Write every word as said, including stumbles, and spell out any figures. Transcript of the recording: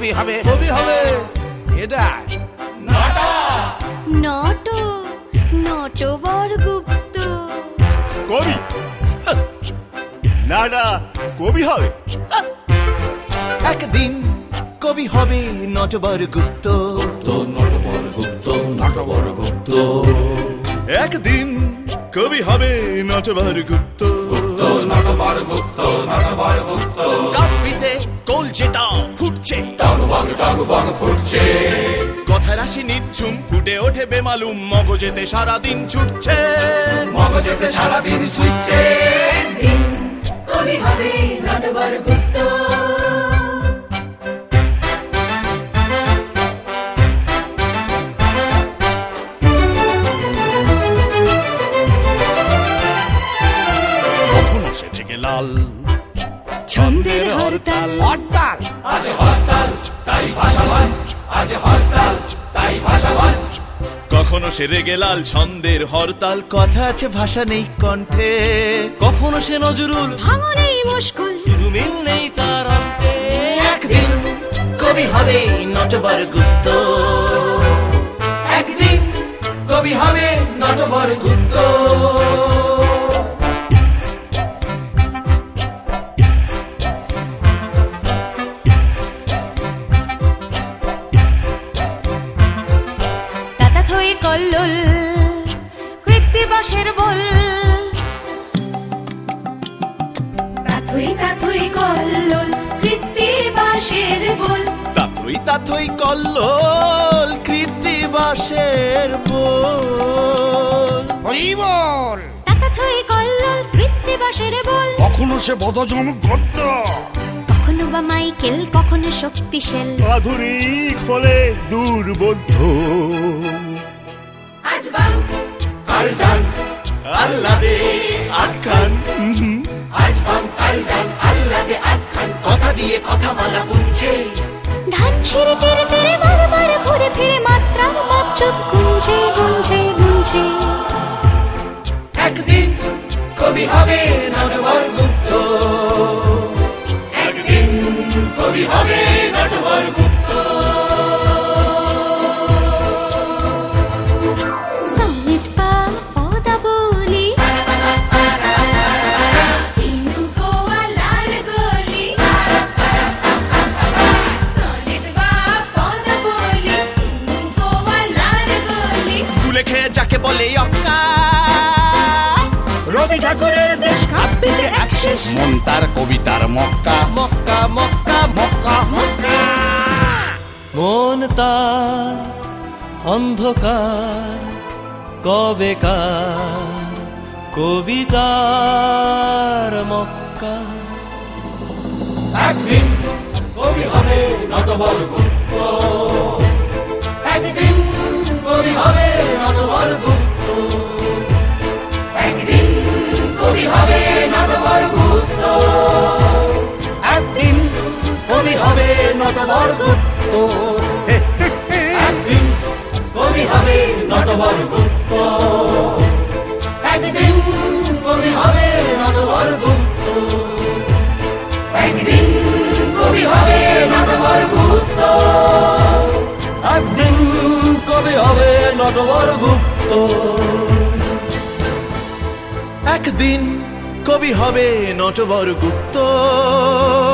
কবি হবে কবি হবে এটা নট নটবরগুপ্ত কবি না না কবি হবে একদিন কবি হবে নটবরগুপ্ত নটবরগুপ্ত নটবরগুপ্ত একদিন কবি হবে নটবরগুপ্ত নটবরগুপ্ত নটবরগুপ্ত কাব্যিতে কলজেটা ফুটছে টাগবাগ টাগবাগ ফুটছে কথা রাশি নিঝুম ফুটে ওঠে বেমালুম মগজেতে সারাদিন ছুটছে মগজেতে সারাদিন ছুটছে একদিন কবি হবে নটবরগুপ্ত কখনো সে থেকে লাল ছন্দের হরতাল হরতাল আজ হরতাল তাই ভাষাবান আজ হরতাল তাই ভাষাবান কখনো সে রেগে লাল ছন্দের হরতাল কথা আছে ভাষা নেই কণ্ঠে কখনো সে নজরুল ভাঙনেই মুশকুল শুধু মিল নেই তার অন্তে একদিন কবি হবে নটবরগুপ্ত একদিন কবি হবে নটবরগুপ্ত তাতাথই কল্লোল কৃত্তিবাসের বল তাথই তাথই কল্লোল কৃত্তিবাসের বল তাথই তাথই কল্লোল কৃত্তিবাসের বল হরি বল তাতাথই কল্লোল কৃত্তিবাসের বল কখনো সে বদজম গদ্য কখনো বা মাইকেল কখনো শক্তিশাল আধুনিক হলে দুর্বোধ্য আজ বাম কাল ডান আল্লাদে আটখান আজ বাম কাল ডান আল্লাদে আটখান কথা দিয়ে কথা মালা পুচ্ছে ধান ছিঁড়ে টেরে টেরে বারবার ঘুরে ফিরে মাত্রার মাপ চুপ গুনছে গুনছে গুনছে একদিন কবি হবে নটবরগুপ্ত একদিন কবি হবে নটবরগুপ্ত সনেট পা পদা বলি হিন্দু গোয়ালার গলি সনেট বা পদ বলি হিন্দু গোয়ালার গলি তুলে খেয়ে যাকে বলে অক্কা রবি ঠাকুরের দেশ কাব্যিতে অ্যাক্সেস মন তার কবিতার মক্কা মক্কা মক্কা মক্কা মক্কা মন তার অন্ধকার কবেকার কবিতার মক্কা একদিন কবি হবে নটবরগুপ্ত একদিন কবি হবে নটবরগুপ্ত একদিন কবি হবে নটবরগুপ্ত একদিন কবি হবে নটবরগুপ্ত একদিন কবি হবে নটবরগুপ্ত একদিন কবি হবে নটবরগুপ্ত একদিন কবি হবে নটবরগুপ্ত একদিন কবি হবে নটবরগুপ্ত একদিন কবি হবে নটবরগুপ্ত